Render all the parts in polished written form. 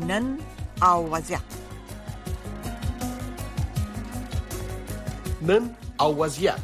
نن او وضعیت. نن او وضعیت.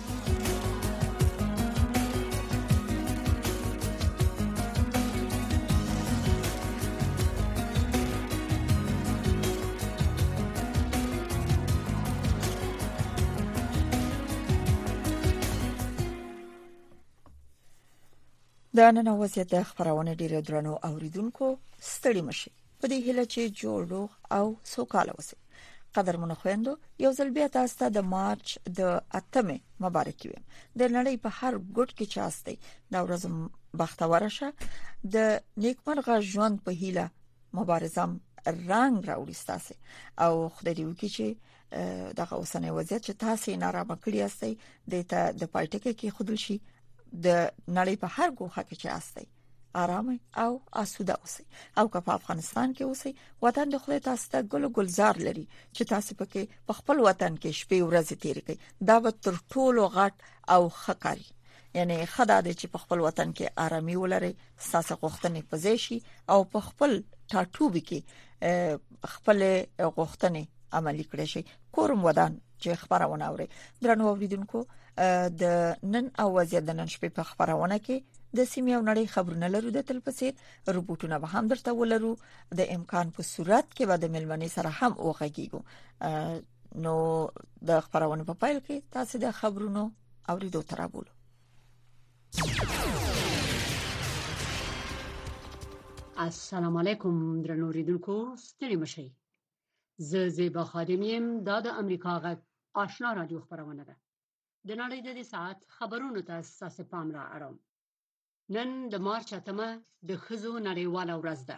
د نن وضعیت د خبرونه ډیرو درنو اوریدونکو ستړي مشي په دې هله چې جوړو او سوکاله وسی. قدر منخويندو یو ځل بیا تاسو ته د مارچ د 8مې مبارکي ویم. د نړۍ په هر ګوټ کې چاستي دا ورځ بختوره شه. د نیکمرغه ژوند په هله مبارزم رنگ راوړي تاسو او خدای دې وکړي چې دغه اوسنۍ وضعیت چې تاسو نارامه کړی یاستئ د پایټکه کې خودل شي د نړۍ په هر ګوخه کې چې استي آرام او آسوده اوسئ او که په افغانستان کې اوسئ وطن د خدای تاسو ته ګل ګلزار لري چې تاسو پکې په خپل وطن کې شپې ورځې تیر کړئ. دا به تر ټولو غټ او خکاري یعنی خدای دې چې په خپل وطن کې آرامي ولري ساسه غوښتنې پزې شي او په خپل ټاټوبي کې خپل غوښتنې عملي کړئ شي. کورم ودان چې خبرونه اوري درنو اوریدونکو د نن او وضعیت د نن شپې په خبرونه کې د سیمې او نړۍ خبرونه لرو د تلپسې رپورټونه به هم درته ولرو. د امکان په صورت کې به د ملمنې سره هم اوغږیږو. نو د خبرونه په پایل کې تاسو د خبرونو اوریدو ترابول. السلام علیکم درنو اوریدونکو ستړي مشئ. زه زیبا خادم یم. دا د امریکا غږ آشنا رادیو خبرونه ده. د نړۍ د ساعت خبرونو ته اساس پام را اړوم. نن د مارچ 8مه د ښځو نړیواله ورځ ده.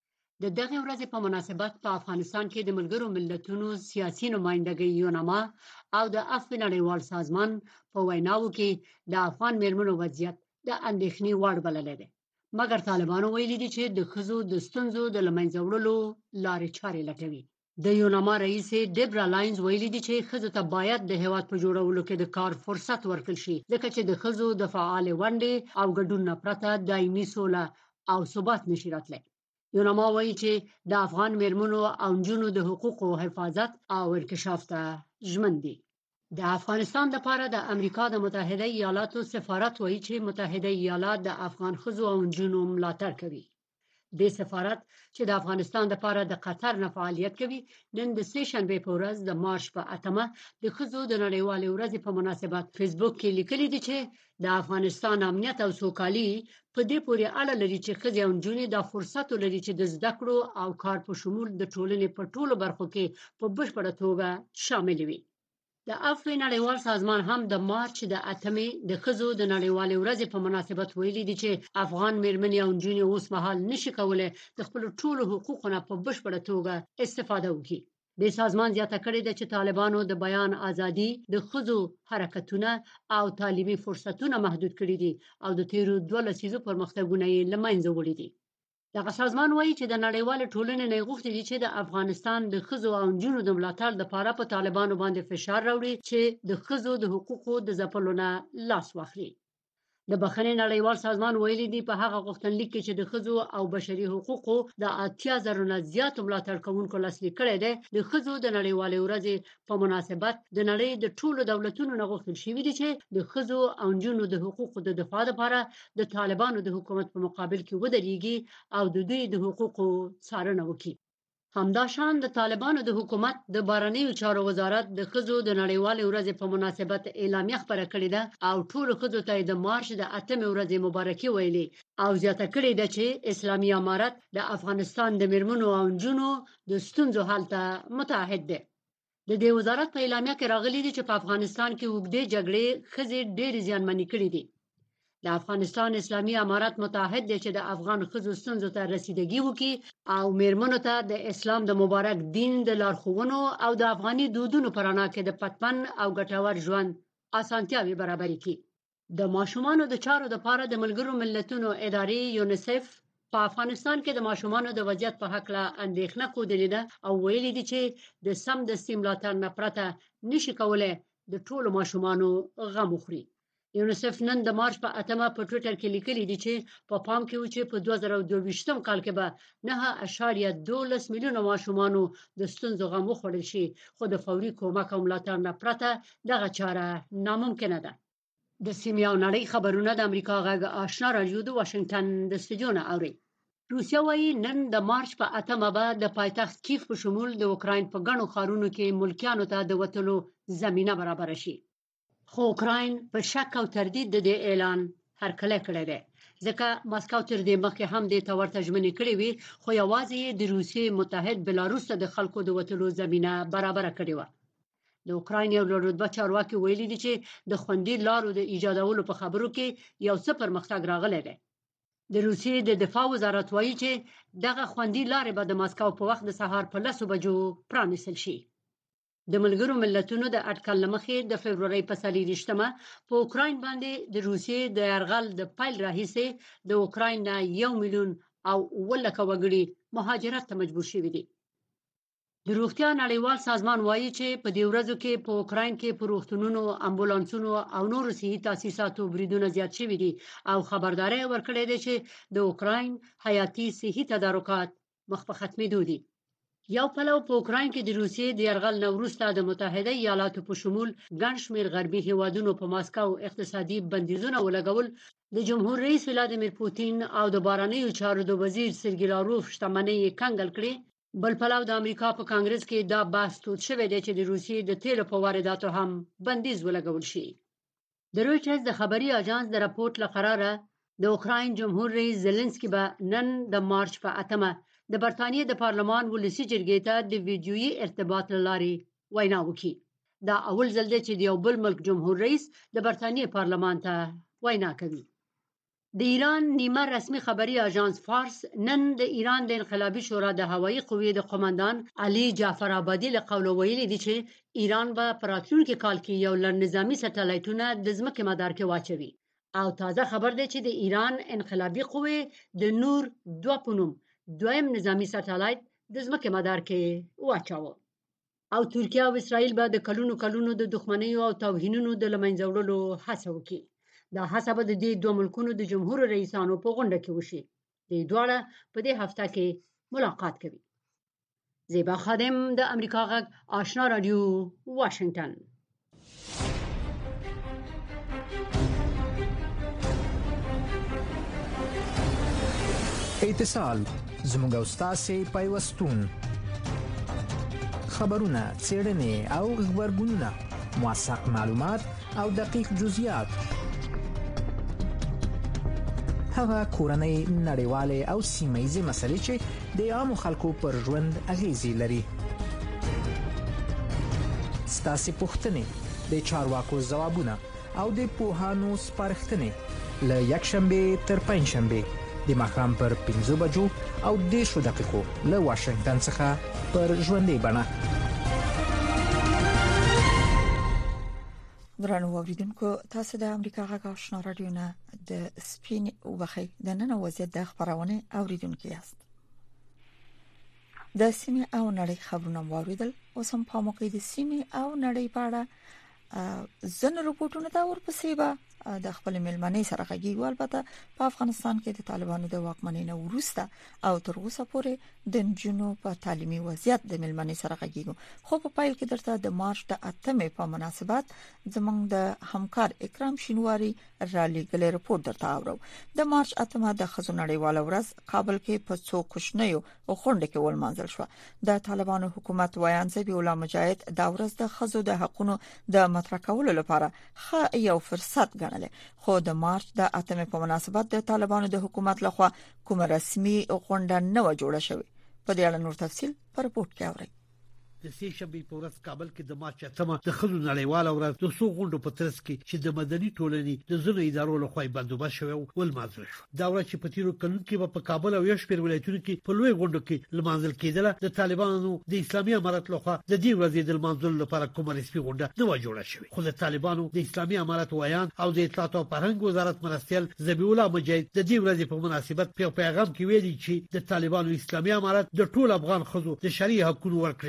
د دغه ورځې په مناسبت په افغانستان کې د ملګرو ملتونو سیاسي نمائندګۍ یوناما او د عفو نړیوال سازمان په ویناوو کې د افغان میرمنو وضعیت د اندېښنې وړ بللی دی. مګر طالبانو ویلي دي چې د ښځو د ستونزو د له منځه وړلو لارې چارې لټوي. د یوناما رئیس ډیبرا لاینز ویلي دي چې ښځو ته باید د هیواد په جوړولو کې د کار فرصت ورکړل شي ځکه چې د ښځو د فعال ونډې او ګډون نه پرته دایمي سوله او ثبات نشي راتلی. یوناما وایي چې د افغان میرمنو او نجونو د حقوقو حفاظت او انکشاف ته ژمن دي. د افغانستان لپاره د امریکا د متحده ایالاتو سفارت وایي چې متحده ایالات د افغان ښځو او نجونو ملاتړ کوي. د سفارت چې د افغانستان لپاره د قطر نه فعالیت کوي نن د سه شنبه په ورځ د مارچ په 8مه د ښځو د نړیوالې ورځې په مناسبت فیسبوک کې لیکلي دي چې د افغانستان امنیت او سوکالي په دې پورې اړه لري چې ښځې او نجونې د فرصت لري چې د زده کړو او کار په شمول د ټولنې په ټولو برخو کې په بشپړه توګه شامل وي. د عفو نړیوال سازمان هم د مارچ د 8مې د ښځو د نړیوالې ورځې په مناسبت ویلي دي چې افغان میرمنې او نجونې اوس مهال نشي کولای د خپل ټولو حقوقو نه په بشپړه توګه استفاده وکړي. د سازمان زیاته کړې ده چې طالبانو د بیان ازادي، د ښځو حرکتونه او تعلیمي فرصتونه محدود کړي دي او د تیرو 2 لسیزو پرمختګونه یې له منځه وړي دي. دغه سازمان وایي چې د نړیوال ټولنې نه غوښتي دي چې د افغانستان د ښځو او نجونو د ملاتړ لپاره په طالبانو باندې فشار راوړي چې د ښځو د حقوقو د ځپلو نه لاس واخلي. د بخښنې نړیوال سازمان ویلي دی په هغه غوښتنلیک کې چې د ښځو او بشري حقوقو د 80,000 نه زیاتو ملاتړ کوونکو لاسلیک کړی دی. د ښځو د نړیوالې ورځې په مناسبت د نړۍ د ټولو دولتونو نه غوښتل شوي دي چې د ښځو او نجونو د حقوقو د دفاع لپاره د طالبانو د حکومت په مقابل کې ودرېږي او د دوی د حقوقو څارنه وکړي. همداشان د طالبانو د حکومت د بهرنیو چارو وزارت د ښځو د نړیوالې ورځې په مناسبت اعلامیه خپره کړې ده او ټولو ښځو ته د مارچ د 8مې ورځې مبارکي ویلي او زیاته کړې ده چې اسلامي امارت د افغانستان د میرمنو او نجونو د ستونزو حل ته متعهد دی. د دې وزارت په اعلامیه کې راغلي دي چې په افغانستان کې اوږدې جګړې ښځې ډېرې زیانمنې کړې دي. د افغانستان اسلامي امارت متعهد دی چې د افغان ښځو ستونزو ته رسیدګي وکړي او میرمنو ته د اسلام د مبارک دین د لارښوونو او د افغاني دودونو په رڼا کې د پتمن او ګټور ژوند اسانتیاوې برابرې کړي. د ماشومانو د چارو لپاره د ملګرو ملتونو ادارې یونیسف په افغانستان کې د ماشومانو د وضعیت په هکله اندېښنه ښودلې ده او ویلي دي چې د سمدستي ملاتړ نه پرته نشي کولای د ټولو ماشومانو غم وخوري. یونیسف نن د مارچ په 8 په ټوئیټر کې لیکلي دي چې په پام کې و چې په 2022 کال کې به 9.12 میلیونه ماشومان د ستونزو غم وخوړل شي خو د فوري کومک او ملاتړ نه پرته دغه چاره ناممکنه ده. د سیمې او نړۍ خبرونه د امریکا غږ آشنا رادیو د واشنگټن د استودیو نه اوري. روسیا وايي نن د مارچ په 8 به د پایتخت کیف په شمول د اوکراین په ګڼو ښارونو کې ملکیانو ته د وټلو زمينه برابر شي. خو اوکراین په شک او تردید د دې اعلان هرکله کړی دی ځکه ماسکو تر دې مخکې هم د تورته ژمنې کړې وي خو یوازې د روسیې متحد بلاروس ته د خلکو د وټلو زمينه برابر کړې و. د اوکراین یو رتبه چارواکي ویلي دي چې د خوندي لارو د ایجادولو په خبرو کې یو څه پرمختګ راغلی دی. د روسیې د دفاع وزارت وایي چې دغه خوندي لارې به د ماسکو په وخت د سهار په 10 بجو پرانیستل شي. د ملګرو ملتونو د اټکل لمخې د فبرवरी په 23مه په اوکراین باندې د روسیې د يرغل د پیل راهیسې د اوکراین نه 1 میلیون او 1 لک وګړي مهاجرت ته مجبور شوي دي. د روغتیا نړیوال سازمان وایي چې په دې ورځو کې په اوکراین کې په روغتونونو، امبولانسونو او نورو صحي تاسیساتو بریدونه زیات شوي دي او خبرداري ورکړې ده چې د اوکراین حیاتي صحي تدارکات مخ په ختمېدو دي. یو پلو په اوکراین کې د روسیې د يرغل نه وروسته د متحده ایالاتو په شمول ګڼ شمېر غربي هیوادونو په ماسکو اقتصادي بندیزونه ولګول. د جمهور رئیس ولادیمیر پوتین او د بهرنیو چارو د وزیر سرګی لاروف شتمنۍ کنګل کړې. بل پلو د امریکا په کانګرس کې دا بحث تود شوی دی چې د روسیې د تیلو په وارداتو هم بندیز ولګول شي. د رویټرز د خبري اژانس د راپورټ لقراره د اوکراین جمهور رئیس زيلنسکي به نن د مارچ په 8 د برتانیې د پارلمان ولسی جرګې ته د ویډیويي ارتباط لاري وینا وکړي. دا اول ځل دی چې د یو بل ملک جمهور رئیس د برتانیې پارلمان ته وینا کوي. د ایران نیمه رسمي خبري اژانس فارس نن د ایران د انقلابي شورا د هوایي قوې د قوماندان علي جعفر آبادي له قوله ویلي دي چې ایران به په راتلونکي کال کې یو لړ نظامی سټلایټونه د ځمکې مدار کې واچوي او تازه خبر دی چې د ایران انقلابي قوې د نور 2 په نوم دویم نظامی سټلایټ د ځمکې مدار کې واچاوه. او ترکیه او اسرائیل به د کلونو د دښمنۍ او توهینونو د لمنځه وړلو هڅه وکړي. دا هڅه به د دې دوه ملکونو د جمهور رئیسانو په غونډه کې وشي. د دواړه په دې هفته کې ملاقات کوي. زیبا خادم د امریکا غږ آشنا رادیو واشنگټن. اتصال زموږ استاسي پیوستون خبرونه، څېړنې او خبرګونونه، موثق معلومات او دقیق جزئیات، هغه کورنۍ، نړیوالې او سیمه‌ییزې مسلې چې د عامو خلکو پر ژوند اغیزې لري. ستاسو پوښتنې، د چارواکو ځوابونه او د پوهانو سپارښتنې له یکشنبه تر پنځشنبه د ماښام پر 5 بجو او 10 دقیقو له واشنگټن څخه پر ژوندۍ بڼه. درنو اوریدونکو، تاسو د امریکا غږ آشنا رادیو نه د سپین وبخي د نن وضعیت د خبرونه اوریدونکو یاست. د سیمې او نړۍ خبرونه واوریدل. اوس هم په موقع د سیمې او نړۍ په اړه ځن رپورټونه دا ورپسې به د خپل ملمنې سره غږیږي. البته په افغانستان کې د طالبانو د واکمنۍ نه وروسته او تر اوسه پورې د جنو په تعلیمي وضعیت د ملمنې سره غږیږي. خو په پایل کې درته د مارچ د 8 په مناسبت زمونږ د همکار اکرام شینواری را لېږلي رپورټ درته اورو. د مارچ 8 د خزو نړیواله ورځ کابل کې په څو کوشنیو غونډه کې ولمانځل شو. د طالبانو حکومت وایان ذبیح الله مجاهد دا ورځ د خزو د حقونو د مطرح کولو لپاره ښه یو فرصت ګڼل. خو د مارچ د 8 په مناسبت د طالبانو د حکومت لخوا کوم رسمي غونډه نه و جوړه شوې. په دې اړه نور تفصيل په رپورت کې اورئ. د سې شنبې په ورځ کابل کې د مارچ 8 د خزو نړیواله ورځ د څو غونډو په ترڅ کې چې د مدني ټولنې د ځینو ادارو لخوا بندوبست شوی ولمانځل شو. دا ورځ چې په تیرو کلونو کې په کابل او یو شمېر ولایتونو کې په لوی غونډو کې لمانځل کېدله، د طالبانو د اسلامي امارت لخوا د دې ورځې د لمانځلو لپاره کومه رسمي غونډه نه و جوړه شوې. خو د طالبانو د اسلامي امارت وایان او د اطلاعات او فرهنګ وزارت مرستیال ذبیح الله مجاهد د دې ورځې په مناسبت په پیغام کې ویلي چې د طالبانو اسلامي امارت د ټول افغان خزو د شرعي حقوقو ورکړې ته ځان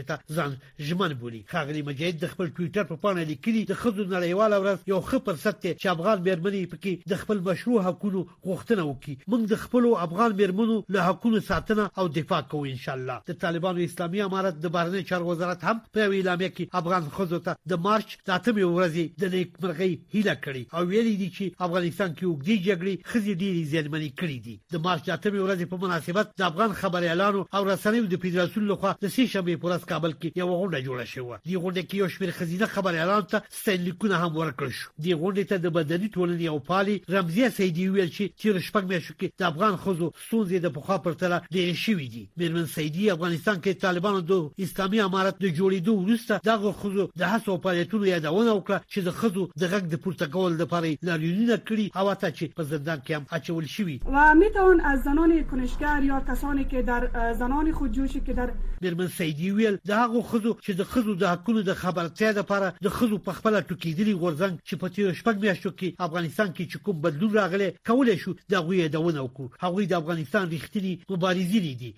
ځان ژمن بولي. ښاغلي مجاهد د خپل ټوئیټر په پاڼه لیکلي د ښځو نړیواله ورځ یو ښه فرصت دی چې افغان مېرمنې پکې د خپل مشروع حقوقو غوښتنه وکړي. موږ د خپل افغان مېرمنو له حقوقو ساتنه او دفاع کوو ان شاء الله. د طالبانو اسلامي امارت د بهرنی چارو وزارت هم په اعلامیه کې افغان ښځو ته د مارچ د 8 ورځې د نیکمرغۍ هیله کړې او ویلي دي چې افغانستان کې وګړي جګړې خزي ډېری ځانمنې کړې دي. د مارچ 8 ورځې په مناسبت د افغان خبريالانو او رسنیو د فدراسیون لخوا د سې شنبې په ورځ کابل کې یو غونډه جوړه شوه. د غونډې کې یو شمېر خزینه خبريالانو ته ستنلیکونه هم ورکړل شو. د غونډې ته د مدني ټولنې او پالي رمزیه سیدی ویل چې تیر شپږ میاشتو کې د افغان خزو ستونزې د پخوا پرتله ډېرې شوې دي. میرمن سیدی افغانستان کې طالبانو د اسلامي امارت د جوړېدو وروسته دغه خزو د هڅو فعالیتونو یادونه وکړه چې د خزو د غږ د پورته کول لپاره لاریونونه کړي او حتی چې په زندان کې هم اچول شوی و میتوان از زنان کنشگر یا کسانی که در زنان خودجوشی که در میرمن سیدی ویل د هغه خزو چې د خزو د حقونو د خبرتیا لپاره د خزو په خپل ټوکیدلي غورځنګ چې په تیر شپږ میاشتو کې افغانستان کې چې کوم بدلون راغلی کولای شو د هغوی یادونه وکړو. هغوی د افغانستان رښتینی مبارزین دي.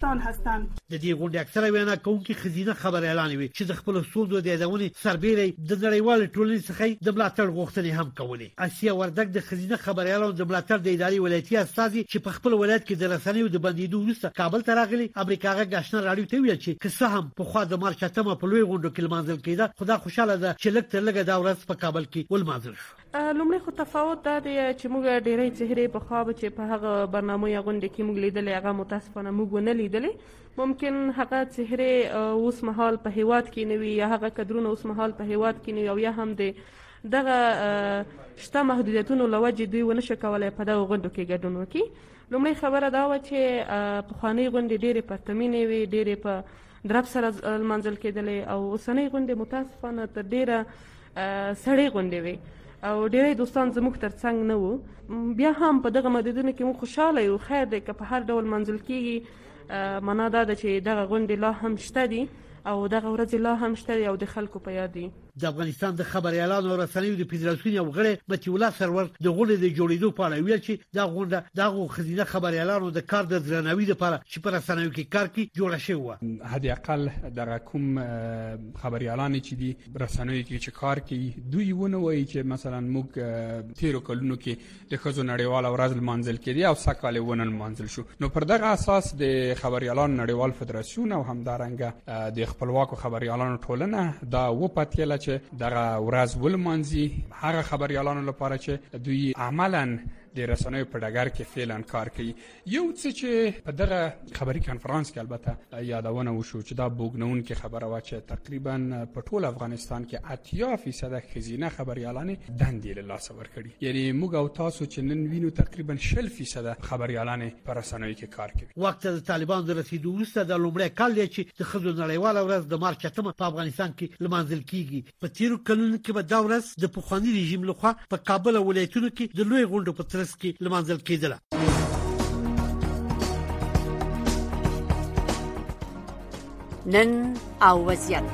د دې غونډې اکثره وینا کوونکي خزینه خبريالان وي چې د خپل ستونزو د یادونې سربېره د نړیوال ټولنې څخه د ملاتړ غوښتنې هم کولې. اسیا وردګ د خزینه خبريالانو د ملاتړ د ادارې ولایتي استازي چې په خپل ولایت کې د رسنیو د بندیدو وروسته کابل ته راغلي امریکا غږ آشنا رادیو ته ویل چې که څه هم په خوا د مارچ 8 په لوی غونډه کې لمانځل کېده خدا خوشاله ده چې لږ تر لږه دا ورځ په کابل کې ولمانځل شو. لومړی خو تفاوت دا دی چې موږ ډېرې چهرې په خوا چې په هغه برنامه یا غونډه کې موږ لیدلې هغه متاسفانه موږ نه لیدلې. ممکن هغه چهرې اوس مهال په هیواد کې نه وي یا هغه کډرونه اوس مهال په هیواد کې نه وي او یا هم د دغه شته محدودیتونو لوجه دوی ونشي کولای په دغه غونډو کې ګډون وکړي. لومړی خبره دا و چې پخوانۍ غونډې ډېرې پرتمینې وي، ډېرې په درب سره لمانځل کېدلې او اوسنۍ غونډې متاسفانه تر ډېره سړې غونډې وي او ډېری دوستان زموږ ترڅنګ نه وو. بیا هم په دغه محدودیتونو کې موږ خوشاله یو. خیر دی که په هر ډول منځل کېږي معنا دا ده چې دغه غونډې لا هم شته دي او دغه ورځ لا هم شته او د خلکو په یاد دي. د افغانستان د خبريالانو او رسنیو د فدراسیون یو غړی متي الله سرور د غونډې د جوړېدو په اړه ویل چې دا غونډه د خزینه خبريالانو د کار د درناوي لپاره چې پر رسنیو کې کار کوي جوړه شوې و. حد اقل د کوم خبريالان چې دي رسنیو کې چې کار کوي دوی ونه وایي چې مثلا موږ تیرو کلونو کې د خزو نړیواله ورځ لمانځل کېدی او سکهاله ونه لمانځل شو. نو پر دغه اساس د خبريالانو نړیوال فدراسیون او همدارنګه د خپلواکو خبريالانو ټولنه دا و پاتېله چې دغه ورځ ولمانځي هغه خبريالانو لپاره چې دوی عملاً د رسنیو په ډګر کې فعلا کار کوي. یو څه چې په دغه خبري کانفرنس کې البته یادونه وشو چې دا بوګنون کې خبره وا چې تقریبا په ټول افغانستان کې 80% خزینه خبريالان دندې له لاس ورکړي. یعنی موږ او تاسو چې نن وینو تقریبا 60% خبريالان په رسنیو کې کار کوي. وخت د طالبان د رسیدو وروسته د لومړی کال دی چې د خزو نړیواله ورځ د مارچ 8 په افغانستان کې لمانځل کیږي. په تیرو کلونو کې به دا ورځ د پخوانی رژیم لخوا په کابل ولایتونو کې د لوی غونډو په ترڅ کې لمانځل کېدله. نن او وضعیت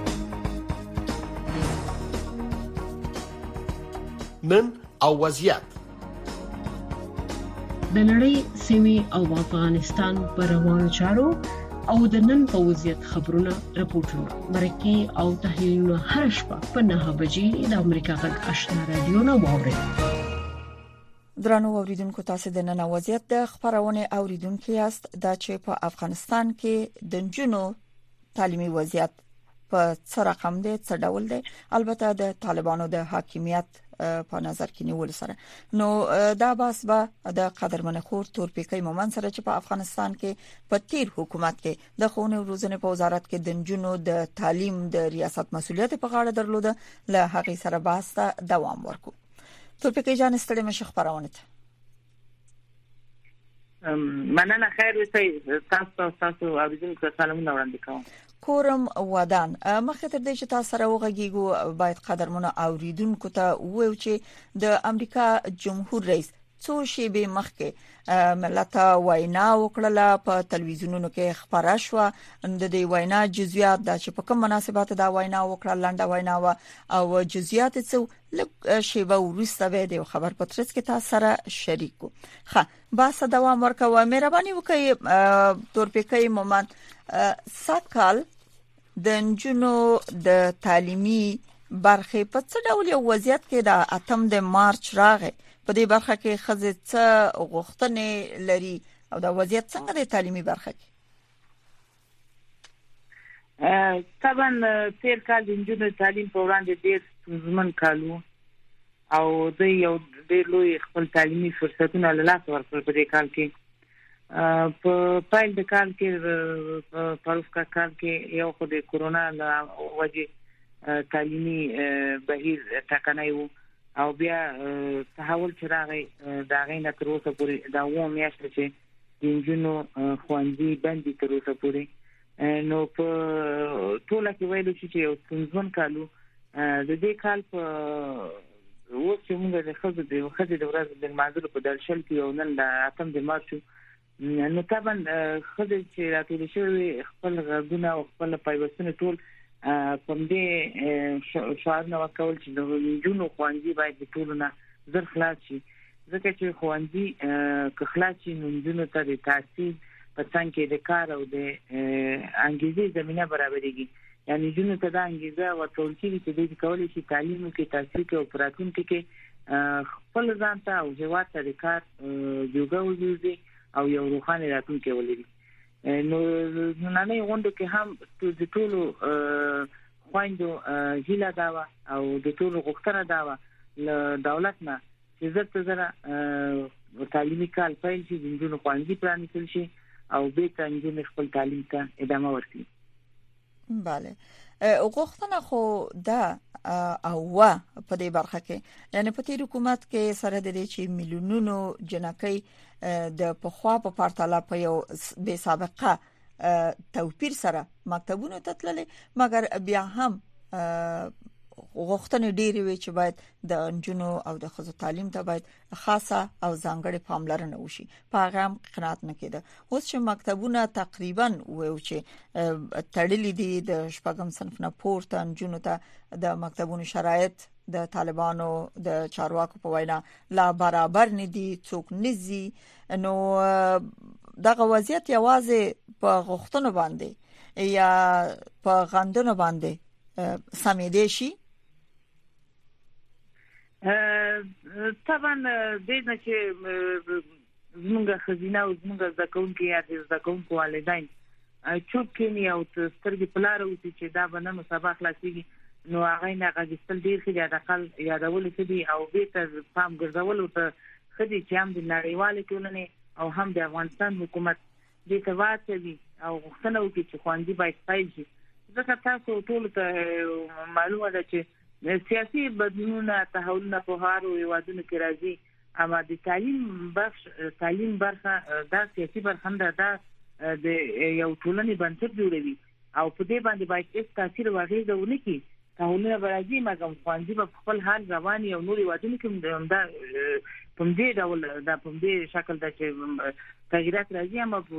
د نړۍ سیمې او افغانستان پر روانو چارو او د نن په وضعیت خبرونه راپورټونه مرکه او تحلیلونه هر شپه په 9 بجې د امریکا غږ آشنا رادیو نه واورئ. درنو اوریدونکو تاسو د نن وضعیت د خبرونه اوریدونکو یاست دا چې په افغانستان کې د جنونو تعلیمي وضعیت په څه رقم دی څه ډول دی. البته د طالبانو د حاکمیت په نظر کې نیول سره نو دا بحث به د قدرمن خور تورپیکۍ مومن سره چې په افغانستان کې په تیر حکومت کې د ښوونې او روزنې په وزارت کې د جنونو د تعلیم د ریاست مسؤلیت په غاړه درلوده له هغه سره بحث ته دوام ورکړو. تورپیکۍ جان ستړي مشه خبرونه ته مننه. خیر اوسئ. تاسو اوریدونکو ته سلامونه وړاندې کوم. کورم ودان مخکې تر دې چې تاسو سره وغږیږو باید قدرمنه اوریدونکو ته وویل چې د امریکا جمهور رئیس څو شیبې مخکې ملت وینا وکړه په تلویزیونونو کې خبره شو. د دې وینا جزئیات د چې په کوم مناسبت دا وینا وکړه لنډه وینا او جزئیات څو لږ شیبه وروسته به د خبر پترس کې تاسو سره شریکو. ښه باسه دوام ورکوه. مهرباني وکړئ تورپیکۍ مومن ساکال د نجونو د تعلیمي برخې په څه ډول یو وضعیت کې د 8 د مارچ راغې په دې برخه کې ښځې څه غوښتنې لري او د وضعیت څنګه د تعلیمي برخه کې طبعا تیر کال د نجونو تعلیم په وړاندې ډېر ستونزمن کال و او د یو ډېر لوی خپل تعلیمي فرصتونه له لاسه ورکړل په دې کال کې په پایل د کال کې پروفکا کال کې یو خو د کورونا له وجې تعلیمي بهیر ټاکنه و او بیا تحول چې راغی دا غینه تر اوسه پورې دا و میاشتې چې د نجونو ښوونځي بندي تر اوسه پورې نو په ټول کې ویلو چې یو ستونزمن کالو د دې کال په اوس چې موږ د خزو د ورځې د مازلو په درشل کې یو نن د 8 د مارچ نو طبعا خزو چې راټول شوی خپل غږونه او خپل پیوستونه ټول په دې شعار نو کول چې د نجونو ښوونځي باید د ټولو نه زر خلاص شي ځکه چې ښوونځي که خلاص شي نجونو ته د تحصیل په څنګه کې د کار او د انګیزې زمينه برابرېږي یعنی نجونو ته د انګیزه او ټولګي چې د کولې شي تعلیم کې تحصیل کې او پراتونکو کې خپل ځان ته او هیواد ته د کار جوړوي او یو روښانه راتلونکي ولري نو نن غونډه کې هم د ټولو خويندو هیله دا او د ټولو غوښتنه دا له دولت نه چې زړه تعلیمي کال پیل شي د نجونو ښوونځي پرانیستل شي او به څنګه خپل تعلیم ته ادامه ورکړي bale غوښتنه خو دا او په دې برخه کې یعنی په تیر حکومت کې سره د دې چې میلیونونو جنکۍ د پخوا په پرتله په یو بے سابقه توپیر سره مکتبونو ته تللې مګر بیا هم غوښتنې ډېرې وي چې باید د نجونو او د ښځو تعلیم ته باید خاصه او ځانګړې پاملرنه وشي په هغه هم قناعت نه کېده اوس چې مکتبونه تقریبا وایو چې تړلې دي د شپږم صنف نه پورته نجونو ته د مکتبونو شرایط د طالبانو د چارواکو په وینا لا برابر نه دي څوک نزي نو دغه وضعیت یوازې په غوښتنو باندې یا په غندنو باندې سمېدې شي طبعا دغه چې زموږ خزینه او زموږ ځکهونکو یا ځکهونکو والدین چوپ کینی او سترګې پلار او چې دا باندې مسابقه خلاصيږي نو هغه نه غږستل ډیر ښه د اقل یادول کړي او به تر پام ګرځول او ته خدي چې هم د نړیوالې ټولنې او هم د افغانستان حکومت دې ته واچوي او غوښتنه وکړي چې خوندې باید پیل شي ځکه تاسو ټول ته معلومه ده چې سیاسي بدلونونه تحولونه په هر وادونو کې راځي اما د تعلیم برخه دا سیاسي برخه ده د یو ټولنې بنسټ جوړوي او په دې باندې باید هیڅ تاثیر واغېږي ونه کی تحولونه راځي مګم خوندې په خپل حال رواني او نوري وادونو کې دا په دې ډول دا په دې شکل د تغیرات راځي اما په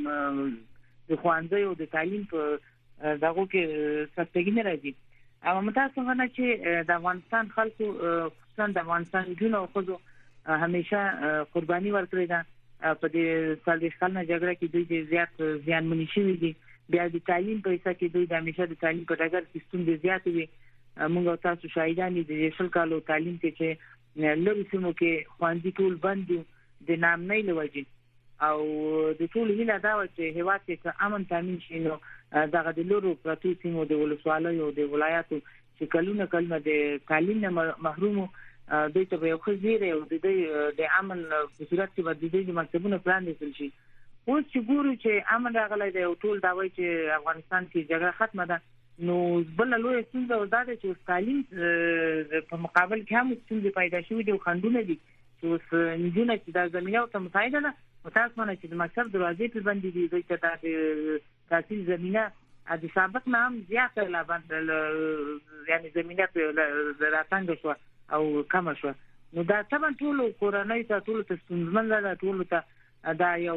د خوندې او د تعلیم په دغه کې ستګی نه راځي اما متاسفانه نه چې د افغانستان خلکو خصوصا د افغانستان جنو او خو همیشه قرباني ورکړي ده په دې سالي خلنه جګړه کې دوی زیات زیان منی شوی دي بیا د تعلیم په حساب کې دوی د همیشه د تعلیم په ډګر کې ستونزې زیات وي موږ تاسو شاهدان دي د شل کالو تعلیم کې چې لږ سمو کې خوندې ټول بند د نام نه لوجي او د ټول هیله دا و چې هوا کې امن تامین شي نو دغه د لورو پراتو سیمو د ولسوالۍ او د ولایاتو چې کلونه د تعلیم نه محروم دوی ته یو خزيره او د امن په صورت کې د دې مکتبونو پرانیستل شي اوس چې ګورو چې امن راغلی دی او ټول دا وایي چې افغانستان کې جګړه ختمه ده نو بل لوی څنګه وزاده چې تعلیم په مقابل کې هم څنګه پیدا شوی دی خندونه دي چې اوس نجونه چې د زمينه او مساعده ده متاسفانه چې د مکتب دروازې په باندې دي دوی ته د تحصیل زمينه د سابق نه هم زیاته لا باندې یعنی زمينه په راتنګ شو او کم شو نو دا طبعا ټول کورنۍ ته ټول تستنمن ده ټول ته دا یو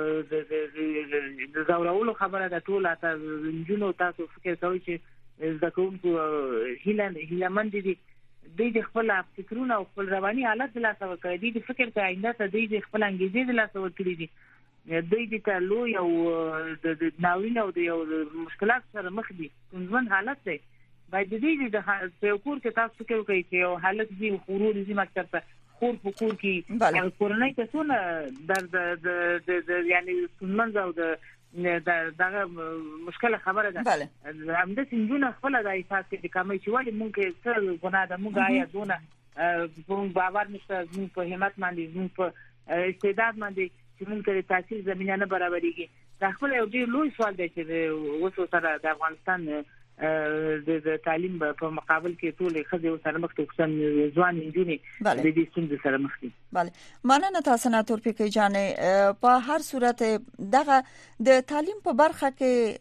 د زاورولو خبره ده ټول ته جنونو تاسو فکر کوئ چې زکوونکو هیله مند دي د خپل فکرونه او خپل رواني حالت لا څه کوي د فکر ته آینده ته د خپل انګیزې لا څه ورکړي دي دوی د لوی او د ناورین او د مشکلات سره مخ دي ځوان حالت دی باید دې د کور کې تاسو کوي چې یو حالت دی خورو دي مکتب ته خور په کور کې کورنۍ ته څونه د یعنی څنګه او دغه مشکل خبره ده همدا څنګه خپل د احساس کې کومې چې وایي مونږ څه غنا ده مونږ آیا دونه په باور نشته مونږ په همت باندې مونږ په استعداد باندې چې مونږ ته تاثیر زمينه نه برابرېږي دا خپل یو ډېر لوی سوال دی چې اوس سره د افغانستان د تعلیم په مقابل کې ټول خځې سره مخ ته ځوان انجونې د دې ستونزې سره مخ دي. بله مننه تاسو نه تور پکې جانې په هر صورت دغه د تعلیم په برخه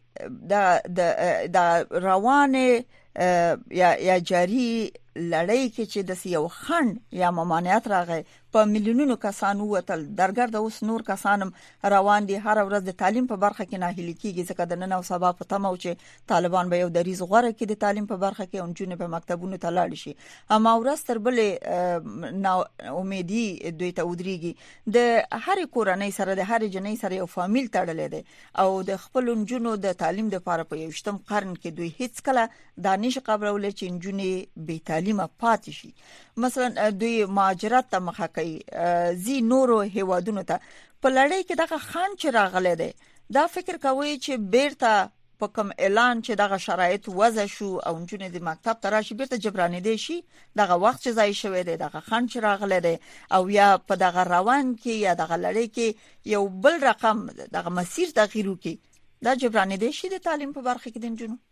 کې د روانه یا جاری لړۍ کې چې د یو خند یا ممانعت راغی په میلیونونو کسانو وتل درګرد اوس نور کسانم روان دي هر ورځ د تعلیم په برخه کې ناهیلي کیږي ځکه د نن او سبا په تمه چې طالبان به یو دریز غوړه کې د تعلیم په برخه کې اونجونه په مکتبونو ته لاړ شي اما ورځ تر بلې نا امیدي دوی ته ودرېږي د هر کورنۍ سره د هر جنۍ سره یو فامیل تړلې ده او د خپل اونجونو د تعلیم لپاره په 21م قرن کې دوی هیڅ کله دانش قبرول چې اونجونه به تعلیمه پاتې شي مثلا دوی مهاجرت ته مخه کوي زی نورو هیوادونو ته په لړۍ کې دغه خان چې راغله ده دا فکر کوي چې بیرته په کوم اعلان چې دغه شرایط وضع شو او جنې د مکتب ته راشي بیرته جبرانې دي شي دغه وخت چې ځای شوی دی دغه خان چې راغله ده او یا په دغه روان کې یا دغه لړۍ کې یو بل رقم دغه مسیر تغییر وکي دا جبرانې دي شي د تعلیم په برخه کې د جنونو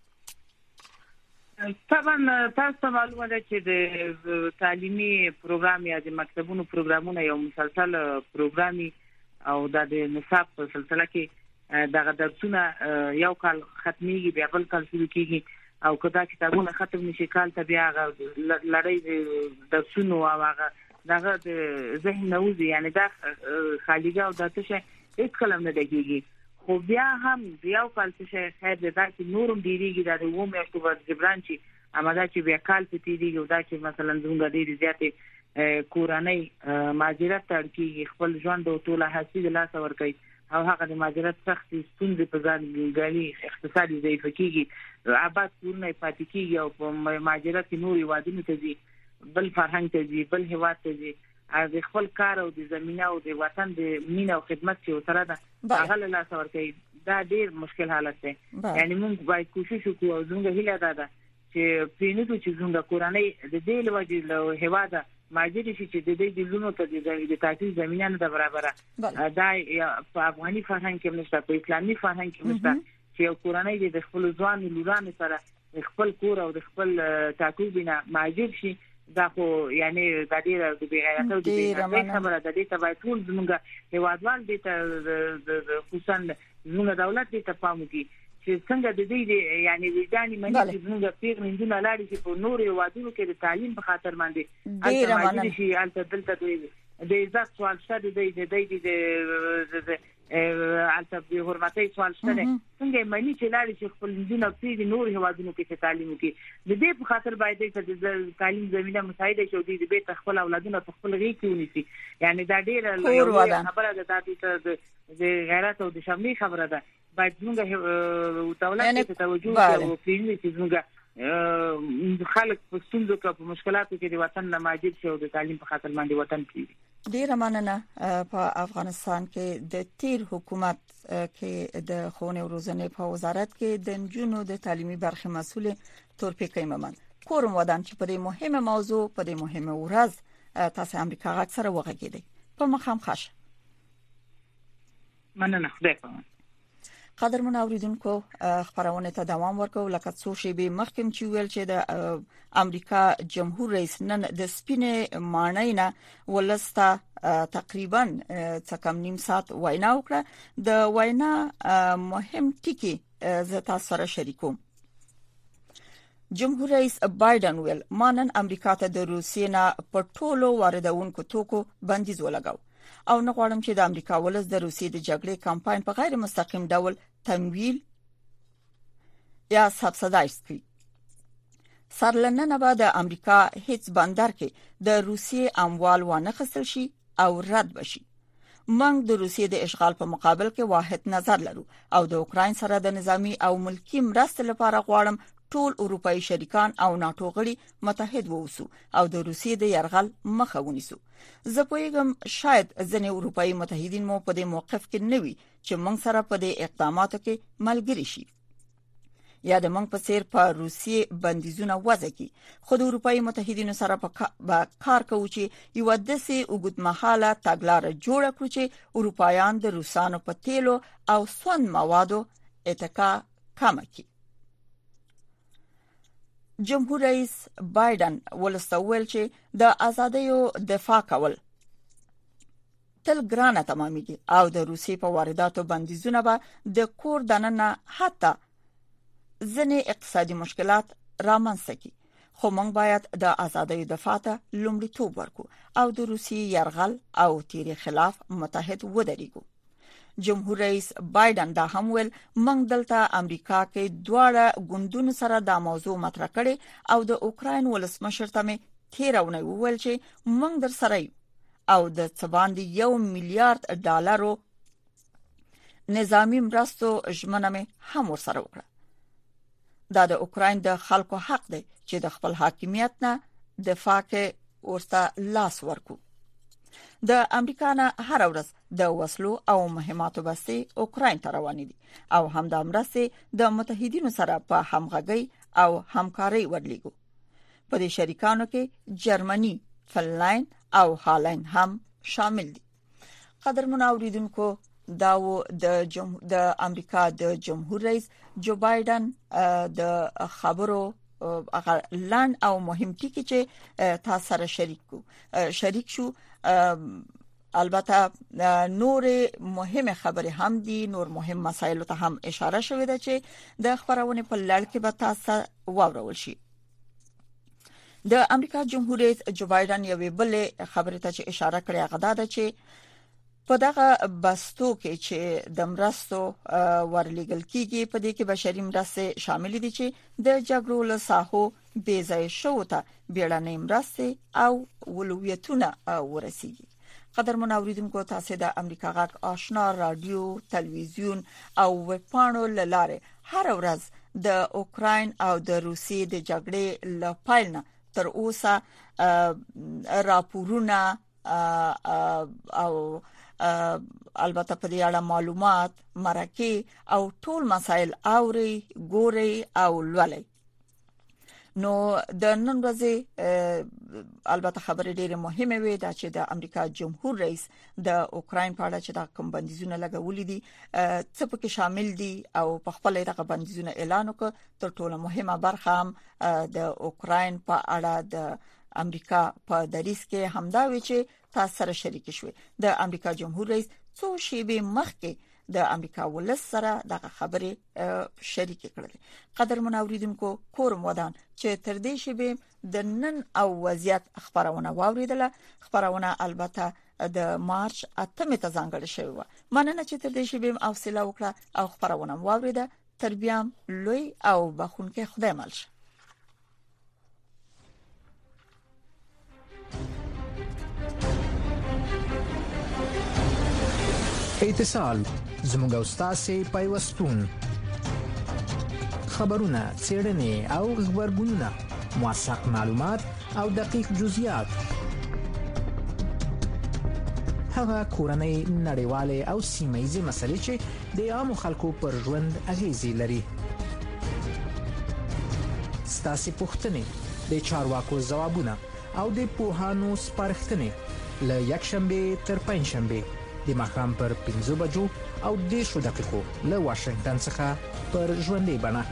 طبعا تاسو معلومه ده چې د تعلیمي پروګرام یا د مکتبونو پروګرامونه یو مسلسل پروګرامي او د نصاب په سلسله کې دغه درسونه یو کال ختميږي بیا بل کال شروع کیږي او کدا کتابونه ختم نشي کال ته بیا لړۍ درسونه او هغه دغه ذهن نوځي یعنی دا خالیګه او د تشه هیڅ کلم نه دیږي خو بیا هم یو کال څه خیر ده چې نورم دیریږي د ووم اکتوبر جبران چې امدا چې بیا کال په تیریږي او دا چې مثلا زموږ ډېری زیاتې کورنۍ ماجرات ترکیږي خپل ژوند او ټول حسید لاس ور کوي او هغه د ماجرات سخت ستونزې په ځان غالي اقتصادي ضعیف کیږي آباد کورنۍ پاتې کیږي او په ماجرات نوري وادي ته دي بل فرهنګ ته دي بل هیواد ته دي د خپل کار او د زمينه او د وطن د مینه او خدمت چې سره ده هغه له لاس ورکړي دا ډیر مشکل حالت دی یعنی موږ باید کوشش وکړو او زموږ هیله ده چې پینځو چې زموږ کورنۍ د دې لوجې له هواده ماجری چې د دې دلونو ته د تعطیل زمينه نه برابره دا په افغاني فرهنګ کې نشته په اسلامي فرهنګ کې نشته چې کورنۍ د خپل ځوان لورانو سره خپل کور او د خپل تعقیب بنا ماجر شي دا خو یعنی د دې د بیغیرت او د بیغیرت خبره د دې تبع ټول زموږ هیوادوال دي ته خصوصا زموږ دولت دي ته پام کوي چې څنګه د دې یعنی وجداني منځ زموږ پیغمبرونه لاړ شي په نور هیوادونو کې د تعلیم په خاطر باندې البته شي البته دلته د عزت سوال شته د البته به حرمتي سوال شته څنګه مانی چې لاړ شي خپل دینه په نور هیوادونو کې تعلیم کوي د دې په خاطر باید د تعلیم زمينه مساعده شو دي د بیت خپل اولادونه په خپل غي کې ونیسي یعنی دا ډیره خبره ده د غیرت او د شملي خبره ده باید موږ دولت ته توجه او پرېږدي چې موږ خلک په ستونزو کې په مشکلاتو کې د وطن نماجد شو د تعلیم په خاطر باندې وطن پرېږدي ډیره مننه په افغانستان کې د تیر حکومت کې د ښوونې او روزنې په وزارت کې د نجونو د تعلیمي برخې مسؤل تورپیکۍ ممن کوم ودان چې په دې مهمه موضوع په دې مهمه ورځ تاسو امریکا غږ سره وغږیدئ په مخام خاص مننه خدای په قدرمن اوریدونکو خبرونه ته دوام ورکو لکه څو شی به مخکم چې ویل چې د امریکا جمهور رئیس نن د سپینې مانای نه ولستا تقریبا څه کم نیم ساعت وینا وکړه د وینا مهم ټکی ز تاسو سره شریکوم جمهور رئیس بایدن ویل مانن امریکا ته د روسیې نه په ټولو واردونکو توکو بندیز ولګاو او نه غواړم چې د امریکا ولس د روسیې د جګړې کمپاین په غیر مستقیم ډول تمویل یا سبسایډایز کړي سرلنه به د امریکا هیڅ بندر کې د روسیې اموال ونه خسل شي او رد بشي موږ د روسیې د اشغال په مقابل کې واحد نظر لرو او د اوکراین سره د نظامی او ملکی مرستې لپاره غواړم ټول اروپאי شریکان او ناتو غړي متحد ووسو او د روسیې د يرغل مخه ونیسو. زه پوهیږم شاید ځینې اروپאי متحدین مو په دې موقف کې نه وي چې موږ سره په دې اقداماتو کې ملګری شي یا د موږ په څیر په روسیې بندیزونه وضع کړي، خو د اروپאי متحدینو سره په کار کوي چې یو داسې اوږدمهاله تګلارې جوړ کړي چې اروپایان د روسانو په تیلو او سون موادو اتکا کم کړي. جمهور رئیس بایدن ولستویل چې د ازادیو دفاع کول تل ګرانه تمامېږي او د روسیې په وارداتو بندیزونه به د کور دننه حتی ځینې اقتصادي مشکلات رامنځته کړي، خو موږ باید د ازادیو دفاع ته لومړیتوب ورکړو او د روسیې يرغل او تیری خلاف متحد ودرېږو. جمهور رئیس بایدن دا هم ویل موږ دلته امریکا کې دواړه ګوندونو سره دا موضوع مطرح کړي او د اوکراین ولسمشر ته مې تیرونه ویل چې موږ در سره او د څباندې $1 میلیارډ نظامی مرستو ژمنه مې هم ورسره وکړه. دا د اوکراین د خلکو حق دی چې د خپل حاکمیت نه دفاع کې ورته لاس ورکو. د امریکا نه هر ورځ د وسلو او مهماتو بسته اوکراین ته روانې دي او همدا مرسته د متحدینو سره په همغږي او همکاري ورلېګو. په دې شریکانو کې جرمني، فنلند او هالند هم شامل دي. قدرمن اوریدونکو دا د امریکا د جمهور رئیس جو بایدن د خبرو لاند او مهم ټکی چې تاسو سره شریک شو. البته نور مهمه خبره هم دي، نور مهم مسایل ته هم اشاره شوې ده چې د خبرونه په لړ کې به تاسو واورول شي. د امریکا جمهور رئیس جو بایدن یوې بل خبره ته چې اشاره کړې هغه ده چې په دغه بستو کې چې د مرستو ورلېګل کیږي په دې کې بشري مرستې شامل دي چې د جګړو له ساحو بې ځای شو ته بیړنۍ مرستې او ولویتونه ورسیږي. قدرمن اوریدونکو تاسو د امریکا غږ آشنا رادیو، تلویزیون او ویبپاڼو لاره هر ورځ د اوکراین او د روسیې د جګړې له پیل نه تر اوسه راپورونه او البته په دې اړه معلومات، مرکه او ټول مسایل اوري، ګوري او لولي. نو د نن ورځې البته خبرې ډېره مهمه وي دا چې د امریکا جمهور رئیس د اوکراین په اړه چې د کوم بندیزونه لګولې دي څه پکې شامل دي او په خپل دغه بندیزونه اعلان وکړ. تر ټولو مهمه برخه هم د اوکراین په اړه د امریکا په دریس کې همدا وی چې تاسو سره شریک شوي. د امریکا جمهور رئیس څو شیبې مخکې د امریکا ولس سره دغه خبرې شریک کړل. قدرمن اوریدونکو کوم ودان چې تر دې شیبې د نن او وضعیت خبرونه واوریدله. خبرونه البته د مارچ 8 ته ځانګړې شوی و. مننه چې تر دې شیبې حوصله وکړه او خبرونه واوریده. تربیام لوی او بخونکې خدای مل شه. اتصال زموږ استاد پیوستون خبرونه، څېړنې او خبرګونونه، موثق معلومات او دقیق جزئیات، هغه کورنۍ، نړیوالې او سیمه‌ییزې مسلې چې د عامو خلکو پر ژوند اغیزې لري. ستاسو پوښتنې، د چارواکو ځوابونه او د پوهانو سپارښتنې له یکشنبه تر پنځشنبه د ماښام پر 5 بجو او 10 دقیقو له واشنگټن څخه پر ژوندۍ بڼه.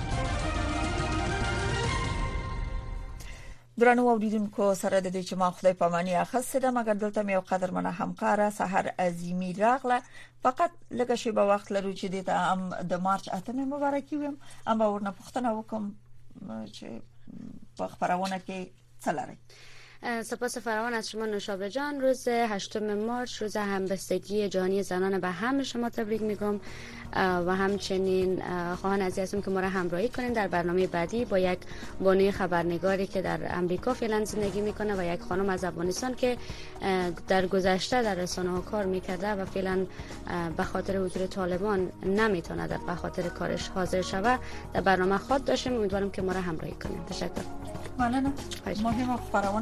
درنو اوریدونکو سره د دې چې ما خدای پاماني اخیسته ده، مګر دلته مې یو قدر منه همکاره سحر عظیمی راغله. فقط لږه شیبه وخت لرو چې د هم د مارچ 8 مبارکي ویم. اما ورنه پوښتنه وکم چې په خبرونه کې څه لري. سپاس فراوان از شما نوشابه جان. روز 8 مارس روز همبستگی جهانی زنان به همه شما تبریک میگم و همچنین خواهان عزیز هستم که ما را همراهی کنین در برنامه بعدی با یک بانوی خبرنگاری که در امریکا فعلا زندگی میکنه و یک خانم از افغانستان که در گذشته در رسانه‌ها کار میکرده و فعلا به خاطر حضور طالبان نمیتونه به خاطر کارش حاضر شوه. در برنامه خود داشتیم، امیدوارم که ما را همراهی کنین. تشکر. ممنونم. مهم فراوان